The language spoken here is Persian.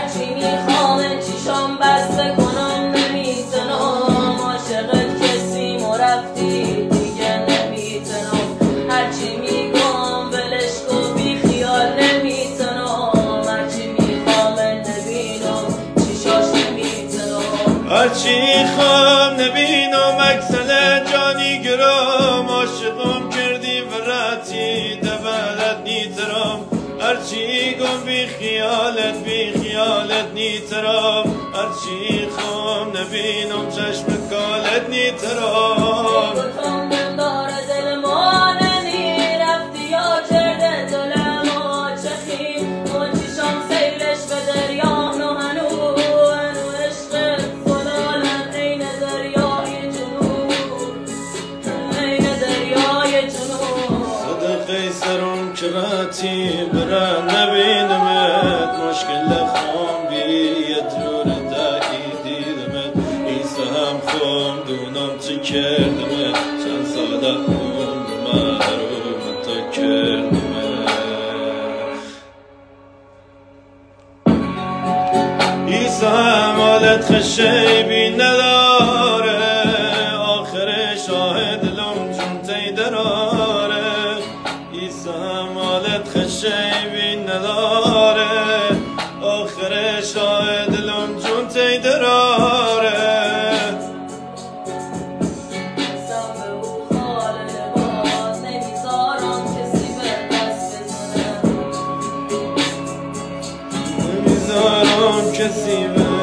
هرچی میخوام چیشام بسته کنم نمیتونم، عاشق کسی مرفتی دیگه نمیتونم، هرچی میگم ولش کن بی خیال نمیتونم، هرچی میخوام نبینم چیشاش نمیتونم، هرچی خوام نبینم اکسل جانی گرام، عاشقم کردی وراتی دبلت نیترام، هرچی گم بی خیالت نیترام، هرچی خوام نبینم چشم کالت نیترام. گفتم داره دل ما نمیرفتی یا کرده دل ما چخیم، اون چیشام سیلش به دریا هنو عشق فلالم عین دریای جنوب، عین دریای جنوب. صدقی سرم کراتی برا نبینمت، مشکل خام بیت جور دایی دیدمت، ایسا هم خام دونم چی کردمت، چند ساله عمر محروم تا کردمت. ایسا هم حالت خشیبی نداره، آخر شاهد دلم چون تی دراره، ایسا هم حالت خشیبی نداره، آخر شاهد دلم چون تی دراره. نمیذارم کسی به